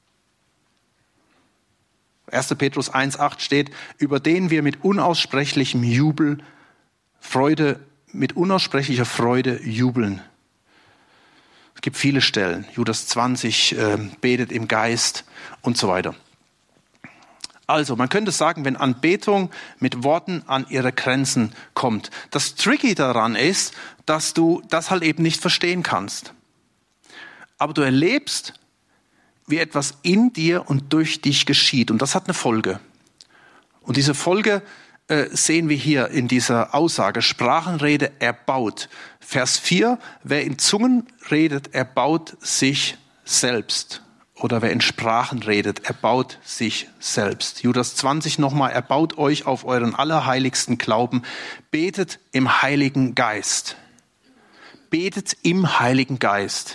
erster Petrus eins acht steht, über den wir mit unaussprechlichem Jubel, Freude, mit unaussprechlicher Freude jubeln. Es gibt viele Stellen. Judas zwanzig äh, betet im Geist und so weiter. Also, man könnte sagen, wenn Anbetung mit Worten an ihre Grenzen kommt. Das Tricky daran ist, dass du das halt eben nicht verstehen kannst. Aber du erlebst, wie etwas in dir und durch dich geschieht. Und das hat eine Folge. Und diese Folge äh, sehen wir hier in dieser Aussage. Sprachenrede erbaut. Vers vier, wer in Zungen redet, erbaut sich selbst. Oder wer in Sprachen redet, erbaut sich selbst. Judas zwanzig nochmal, erbaut euch auf euren allerheiligsten Glauben. Betet im Heiligen Geist. Betet im Heiligen Geist.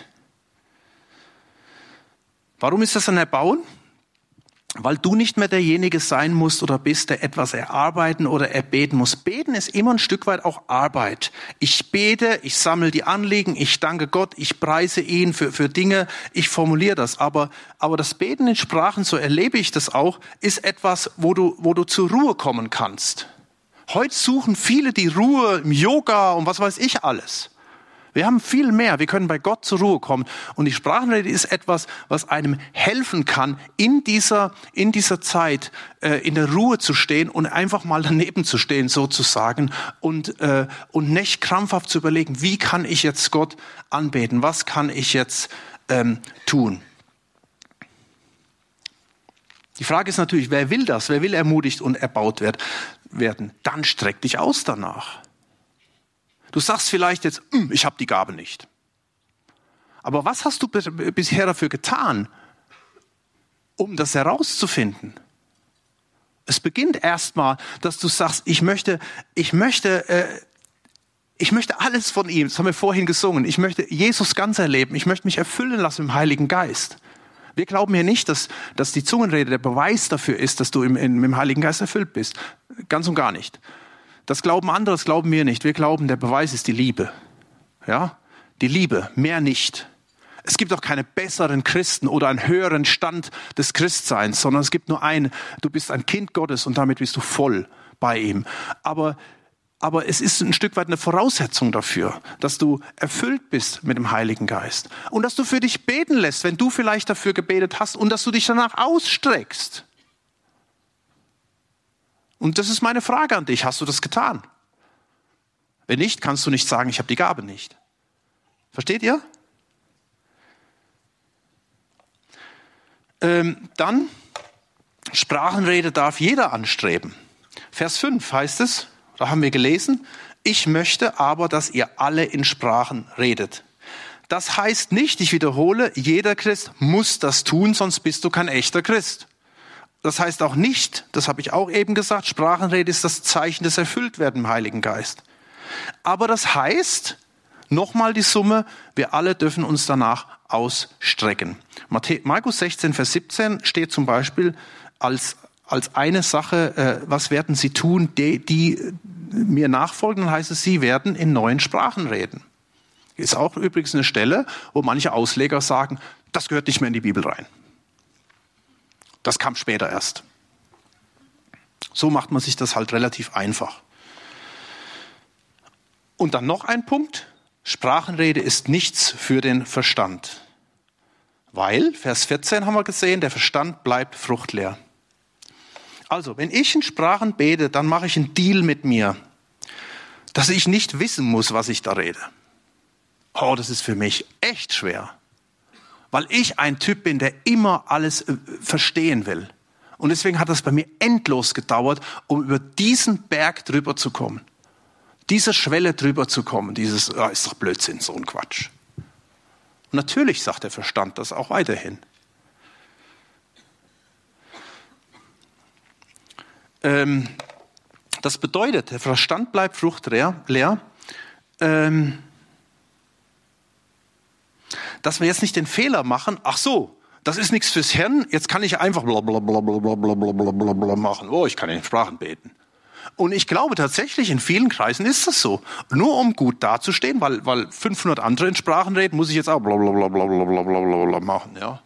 Warum ist das ein Erbauen? Weil du nicht mehr derjenige sein musst oder bist, der etwas erarbeiten oder erbeten muss. Beten ist immer ein Stück weit auch Arbeit. Ich bete, ich sammle die Anliegen, ich danke Gott, ich preise ihn für, für Dinge, ich formuliere das. Aber, aber das Beten in Sprachen, so erlebe ich das auch, ist etwas, wo du, wo du zur Ruhe kommen kannst. Heute suchen viele die Ruhe im Yoga und was weiß ich alles. Wir haben viel mehr. Wir können bei Gott zur Ruhe kommen. Und die Sprachenrede ist etwas, was einem helfen kann, in dieser, in dieser Zeit äh, in der Ruhe zu stehen und einfach mal daneben zu stehen, sozusagen, und, äh, und nicht krampfhaft zu überlegen, wie kann ich jetzt Gott anbeten? Was kann ich jetzt ähm, tun? Die Frage ist natürlich, wer will das? Wer will ermutigt und erbaut werden? Dann streck dich aus danach. Du sagst vielleicht jetzt, ich habe die Gabe nicht. Aber was hast du bisher dafür getan, um das herauszufinden? Es beginnt erstmal, dass du sagst, ich möchte, ich möchte, äh, ich möchte alles von ihm. Das haben wir vorhin gesungen. Ich möchte Jesus ganz erleben. Ich möchte mich erfüllen lassen im Heiligen Geist. Wir glauben hier nicht, dass, dass die Zungenrede der Beweis dafür ist, dass du im, im, im Heiligen Geist erfüllt bist. Ganz und gar nicht. Das glauben andere, das glauben wir nicht. Wir glauben, der Beweis ist die Liebe. Ja? Die Liebe, mehr nicht. Es gibt auch keine besseren Christen oder einen höheren Stand des Christseins, sondern es gibt nur einen. Du bist ein Kind Gottes und damit bist du voll bei ihm. Aber, aber es ist ein Stück weit eine Voraussetzung dafür, dass du erfüllt bist mit dem Heiligen Geist. Und dass du für dich beten lässt, wenn du vielleicht dafür gebetet hast und dass du dich danach ausstreckst. Und das ist meine Frage an dich. Hast du das getan? Wenn nicht, kannst du nicht sagen, ich habe die Gabe nicht. Versteht ihr? Ähm, dann, Sprachenrede darf jeder anstreben. Vers fünf heißt es, da haben wir gelesen, ich möchte aber, dass ihr alle in Sprachen redet. Das heißt nicht, ich wiederhole, jeder Christ muss das tun, sonst bist du kein echter Christ. Das heißt auch nicht, das habe ich auch eben gesagt, Sprachenrede ist das Zeichen des Erfülltwerden im Heiligen Geist. Aber das heißt, nochmal die Summe, wir alle dürfen uns danach ausstrecken. Markus sechzehn, Vers siebzehn steht zum Beispiel als, als eine Sache, äh, was werden sie tun, die, die mir nachfolgen, dann heißt es, sie werden in neuen Sprachen reden. Ist auch übrigens eine Stelle, wo manche Ausleger sagen, das gehört nicht mehr in die Bibel rein. Das kam später erst. So macht man sich das halt relativ einfach. Und dann noch ein Punkt. Sprachenrede ist nichts für den Verstand. Weil, Vers vierzehn haben wir gesehen, der Verstand bleibt fruchtleer. Also, wenn ich in Sprachen bete, dann mache ich einen Deal mit mir, dass ich nicht wissen muss, was ich da rede. Oh, das ist für mich echt schwer. Weil ich ein Typ bin, der immer alles äh, verstehen will. Und deswegen hat das bei mir endlos gedauert, um über diesen Berg drüber zu kommen. Diese Schwelle drüber zu kommen, dieses, ah, ist doch Blödsinn, so ein Quatsch. Und natürlich sagt der Verstand das auch weiterhin. Ähm, das bedeutet, der Verstand bleibt fruchtleer, leer, ähm, dass wir jetzt nicht den Fehler machen, ach so, das ist nichts fürs Hirn, jetzt kann ich einfach blablabla machen. Oh, ich kann in Sprachen beten. Und ich glaube tatsächlich, in vielen Kreisen ist das so. Nur um gut dazustehen, weil, weil fünfhundert andere in Sprachen reden, muss ich jetzt auch blablabla machen. Ja?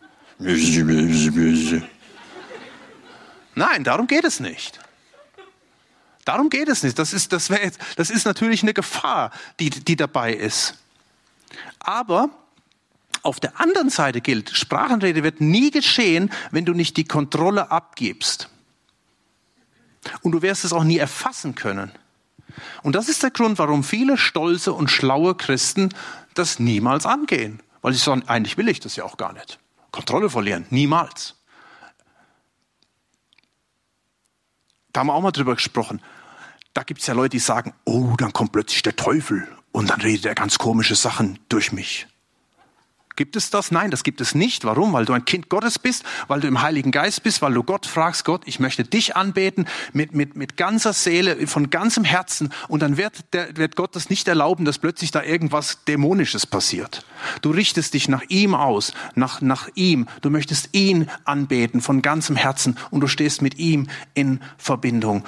Nein, darum geht es nicht. Darum geht es nicht. Das ist, das wäre jetzt, das ist natürlich eine Gefahr, die, die dabei ist. Aber auf der anderen Seite gilt, Sprachenrede wird nie geschehen, wenn du nicht die Kontrolle abgibst. Und du wirst es auch nie erfassen können. Und das ist der Grund, warum viele stolze und schlaue Christen das niemals angehen. Weil sie sagen, eigentlich will ich das ja auch gar nicht. Kontrolle verlieren, niemals. Da haben wir auch mal drüber gesprochen. Da gibt es ja Leute, die sagen, oh, dann kommt plötzlich der Teufel und dann redet er ganz komische Sachen durch mich. Gibt es das? Nein, das gibt es nicht. Warum? Weil du ein Kind Gottes bist, weil du im Heiligen Geist bist, weil du Gott fragst, Gott, ich möchte dich anbeten mit, mit, mit ganzer Seele, von ganzem Herzen. Und dann wird, der, wird Gott das nicht erlauben, dass plötzlich da irgendwas Dämonisches passiert. Du richtest dich nach ihm aus, nach, nach ihm. Du möchtest ihn anbeten von ganzem Herzen und du stehst mit ihm in Verbindung.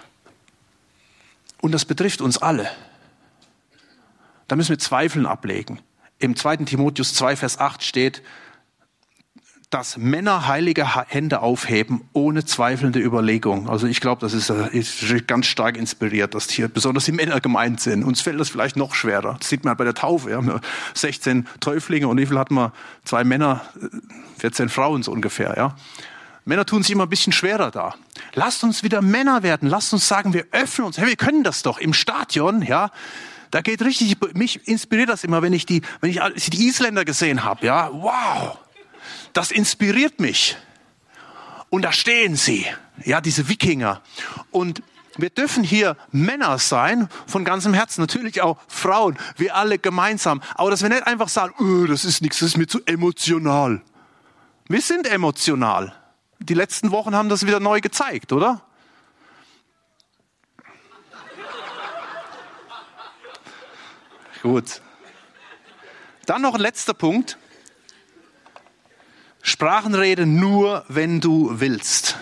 Und das betrifft uns alle. Da müssen wir Zweifeln ablegen. Im zweiten Timotheus zwei, Vers acht steht, dass Männer heilige Hände aufheben, ohne zweifelnde Überlegung. Also ich glaube, das ist, ist ganz stark inspiriert, dass hier besonders die Männer gemeint sind. Uns fällt das vielleicht noch schwerer. Das sieht man bei der Taufe. Wir haben sechzehn Täuflinge und wie viel hatten wir? Zwei Männer, vierzehn Frauen so ungefähr. Ja? Männer tun sich immer ein bisschen schwerer da. Lasst uns wieder Männer werden. Lasst uns sagen, wir öffnen uns. Hey, wir können das doch im Stadion, ja. Da geht richtig, mich inspiriert das immer, wenn ich die, wenn ich die Isländer gesehen habe, ja, wow, das inspiriert mich. Und da stehen sie, ja, diese Wikinger. Und wir dürfen hier Männer sein, von ganzem Herzen, natürlich auch Frauen, wir alle gemeinsam. Aber dass wir nicht einfach sagen, oh, das ist nichts, das ist mir zu emotional. Wir sind emotional. Die letzten Wochen haben das wieder neu gezeigt, oder? Gut. Dann noch ein letzter Punkt. Sprachenrede nur, wenn du willst.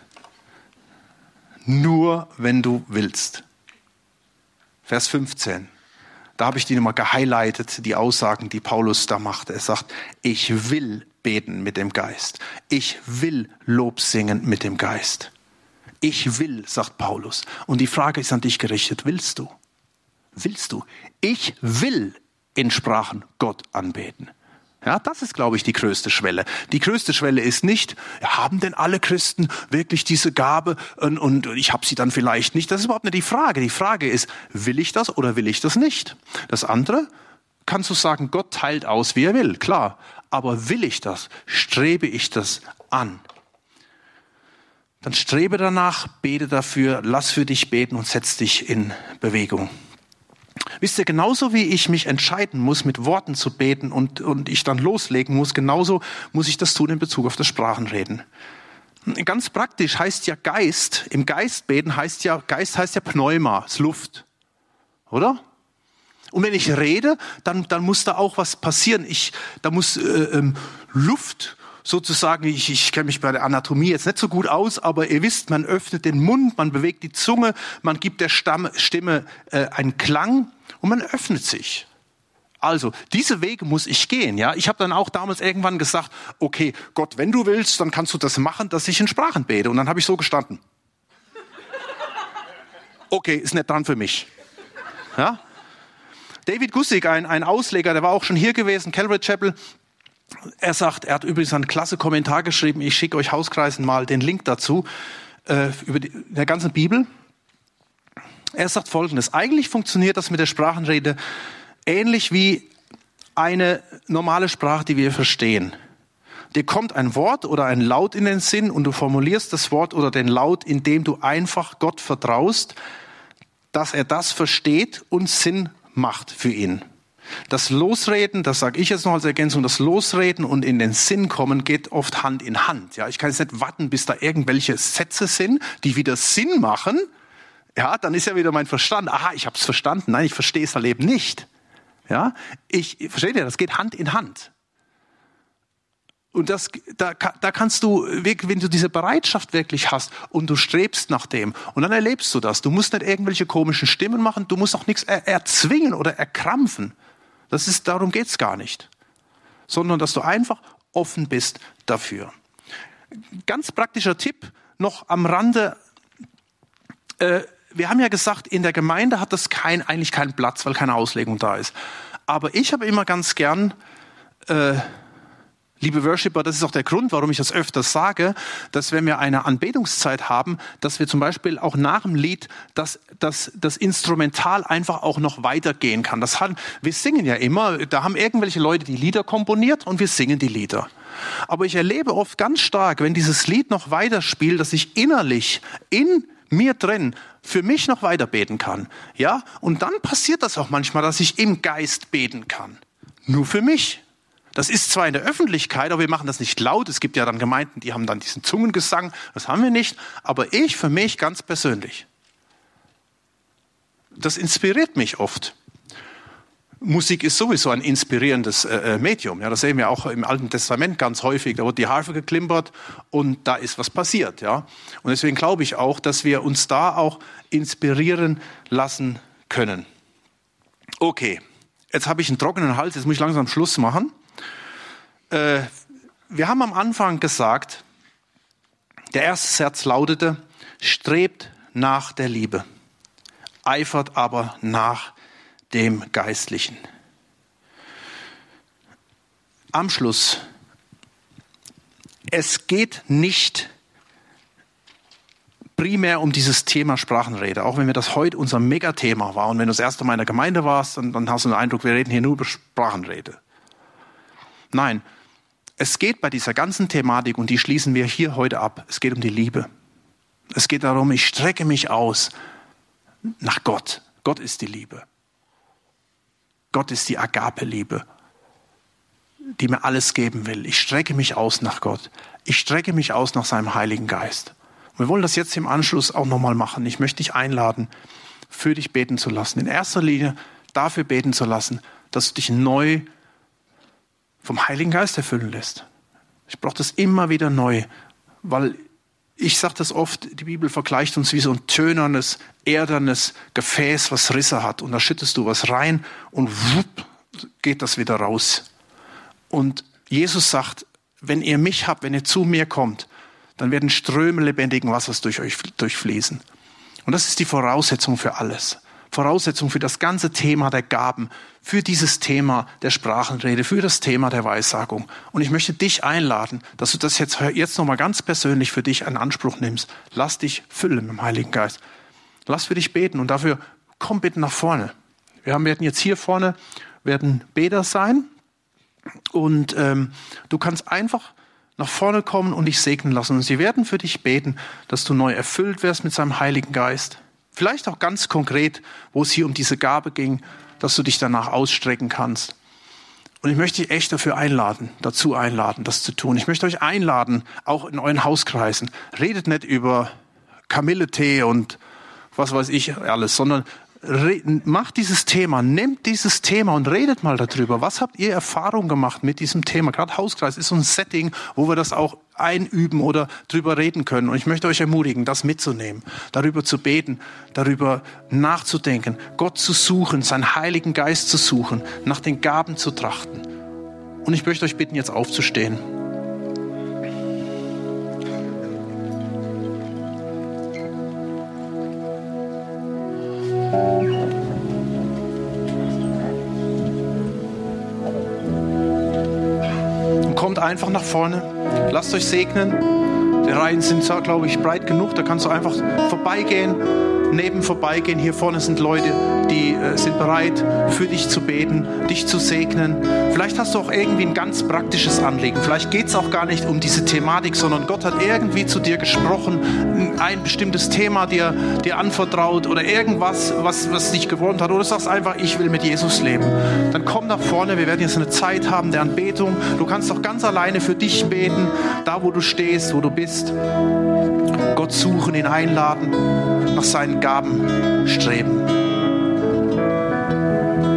Nur, wenn du willst. Vers fünfzehn. Da habe ich die nochmal gehighlightet, die Aussagen, die Paulus da macht. Er sagt, ich will beten mit dem Geist. Ich will Lob singen mit dem Geist. Ich will, sagt Paulus. Und die Frage ist an dich gerichtet, willst du? Willst du? Ich will in Sprachen Gott anbeten. Ja, das ist, glaube ich, die größte Schwelle. Die größte Schwelle ist nicht, haben denn alle Christen wirklich diese Gabe und, und ich habe sie dann vielleicht nicht. Das ist überhaupt nicht die Frage. Die Frage ist, will ich das oder will ich das nicht? Das andere, kannst du sagen, Gott teilt aus, wie er will, klar. Aber will ich das? Strebe ich das an? Dann strebe danach, bete dafür, lass für dich beten und setz dich in Bewegung. Wisst ihr, genauso wie ich mich entscheiden muss, mit Worten zu beten und, und ich dann loslegen muss, genauso muss ich das tun in Bezug auf das Sprachenreden. Ganz praktisch heißt ja Geist, im Geist beten heißt ja, Geist heißt ja Pneuma, ist Luft. Oder? Und wenn ich rede, dann, dann muss da auch was passieren. Ich, da muss äh, ähm, Luft sozusagen, ich, ich kenne mich bei der Anatomie jetzt nicht so gut aus, aber ihr wisst, man öffnet den Mund, man bewegt die Zunge, man gibt der Stamm, Stimme äh, einen Klang und man öffnet sich. Also, diese Wege muss ich gehen. Ja, ich habe dann auch damals irgendwann gesagt, okay, Gott, wenn du willst, dann kannst du das machen, dass ich in Sprachen bete. Und dann habe ich so gestanden. Okay, ist nicht dran für mich. Ja? David Gussig, ein, ein Ausleger, der war auch schon hier gewesen, Calvary Chapel. Er sagt, er hat übrigens einen klasse Kommentar geschrieben, ich schicke euch Hauskreisen mal den Link dazu, äh, über die, der ganzen Bibel. Er sagt Folgendes, eigentlich funktioniert das mit der Sprachenrede ähnlich wie eine normale Sprache, die wir verstehen. Dir kommt ein Wort oder ein Laut in den Sinn und du formulierst das Wort oder den Laut, indem du einfach Gott vertraust, dass er das versteht und Sinn macht für ihn. Das Losreden, das sage ich jetzt noch als Ergänzung, das Losreden und in den Sinn kommen geht oft Hand in Hand. Ja, ich kann jetzt nicht warten, bis da irgendwelche Sätze sind, die wieder Sinn machen. Ja, dann ist ja wieder mein Verstand. Aha, ich habe es verstanden. Nein, ich verstehe es halt eben nicht. Ja, ich versteht ihr, das geht Hand in Hand. Und das, da, da kannst du, wenn du diese Bereitschaft wirklich hast und du strebst nach dem und dann erlebst du das. Du musst nicht irgendwelche komischen Stimmen machen, du musst auch nichts er, erzwingen oder erkrampfen. Das ist, darum geht's gar nicht. Sondern, dass du einfach offen bist dafür. Ganz praktischer Tipp noch am Rande. Äh, wir haben ja gesagt, in der Gemeinde hat das kein, eigentlich keinen Platz, weil keine Auslegung da ist. Aber ich habe immer ganz gern, äh, liebe Worshipper, das ist auch der Grund, warum ich das öfters sage, dass wenn wir eine Anbetungszeit haben, dass wir zum Beispiel auch nach dem Lied, dass, dass das Instrumental einfach auch noch weitergehen kann. Das hat, wir singen ja immer, da haben irgendwelche Leute die Lieder komponiert und wir singen die Lieder. Aber ich erlebe oft ganz stark, wenn dieses Lied noch weiterspielt, dass ich innerlich in mir drin für mich noch weiter beten kann. Ja? Und dann passiert das auch manchmal, dass ich im Geist beten kann. Nur für mich. Das ist zwar in der Öffentlichkeit, aber wir machen das nicht laut. Es gibt ja dann Gemeinden, die haben dann diesen Zungengesang. Das haben wir nicht. Aber ich für mich ganz persönlich. Das inspiriert mich oft. Musik ist sowieso ein inspirierendes äh, Medium. Ja, das sehen wir auch im Alten Testament ganz häufig. Da wird die Harfe geklimpert und da ist was passiert. Ja? Und deswegen glaube ich auch, dass wir uns da auch inspirieren lassen können. Okay, jetzt habe ich einen trockenen Hals. Jetzt muss ich langsam Schluss machen. Äh, wir haben am Anfang gesagt, der erste Satz lautete, strebt nach der Liebe, eifert aber nach dem Geistlichen. Am Schluss, es geht nicht primär um dieses Thema Sprachenrede, auch wenn wir das heute unser Megathema war. Und wenn du das erste Mal in der Gemeinde warst, dann, dann hast du den Eindruck, wir reden hier nur über Sprachenrede. Nein, es geht bei dieser ganzen Thematik, und die schließen wir hier heute ab, es geht um die Liebe. Es geht darum, ich strecke mich aus nach Gott. Gott ist die Liebe. Gott ist die Agape-Liebe, die mir alles geben will. Ich strecke mich aus nach Gott. Ich strecke mich aus nach seinem Heiligen Geist. Und wir wollen das jetzt im Anschluss auch nochmal machen. Ich möchte dich einladen, für dich beten zu lassen. In erster Linie dafür beten zu lassen, dass du dich neu vom Heiligen Geist erfüllen lässt. Ich brauche das immer wieder neu, weil ich sage das oft, die Bibel vergleicht uns wie so ein tönernes, erdernes Gefäß, was Risse hat. Und da schüttest du was rein und wupp, geht das wieder raus. Und Jesus sagt, wenn ihr mich habt, wenn ihr zu mir kommt, dann werden Ströme lebendigen Wassers durch euch durchfließen. Und das ist die Voraussetzung für alles. Voraussetzung für das ganze Thema der Gaben, für dieses Thema der Sprachenrede, für das Thema der Weissagung. Und ich möchte dich einladen, dass du das jetzt, jetzt nochmal ganz persönlich für dich in Anspruch nimmst. Lass dich füllen mit dem Heiligen Geist. Lass für dich beten und dafür komm bitte nach vorne. Wir haben, werden jetzt hier vorne werden Beter sein und ähm, du kannst einfach nach vorne kommen und dich segnen lassen. Und sie werden für dich beten, dass du neu erfüllt wirst mit seinem Heiligen Geist. Vielleicht auch ganz konkret, wo es hier um diese Gabe ging, dass du dich danach ausstrecken kannst. Und ich möchte dich echt dafür einladen, dazu einladen, das zu tun. Ich möchte euch einladen, auch in euren Hauskreisen. Redet nicht über Kamilletee und was weiß ich alles, sondern re- macht dieses Thema, nehmt dieses Thema und redet mal darüber. Was habt ihr Erfahrung gemacht mit diesem Thema? Gerade Hauskreis ist so ein Setting, wo wir das auch einüben oder drüber reden können. Und ich möchte euch ermutigen, das mitzunehmen, darüber zu beten, darüber nachzudenken, Gott zu suchen, seinen Heiligen Geist zu suchen, nach den Gaben zu trachten. Und ich möchte euch bitten, jetzt aufzustehen. Und kommt einfach nach vorne. Lasst euch segnen. Die Reihen sind, glaube ich, breit genug. Da kannst du einfach vorbeigehen neben vorbeigehen. Hier vorne sind Leute, die äh, sind bereit, für dich zu beten, dich zu segnen. Vielleicht hast du auch irgendwie ein ganz praktisches Anliegen. Vielleicht geht es auch gar nicht um diese Thematik, sondern Gott hat irgendwie zu dir gesprochen, ein bestimmtes Thema dir, dir anvertraut oder irgendwas, was, was dich gewurmt hat. Oder du sagst einfach, ich will mit Jesus leben. Dann komm nach vorne, wir werden jetzt eine Zeit haben der Anbetung. Du kannst auch ganz alleine für dich beten, da wo du stehst, wo du bist. Gott suchen, ihn einladen, nach seinen Gaben streben.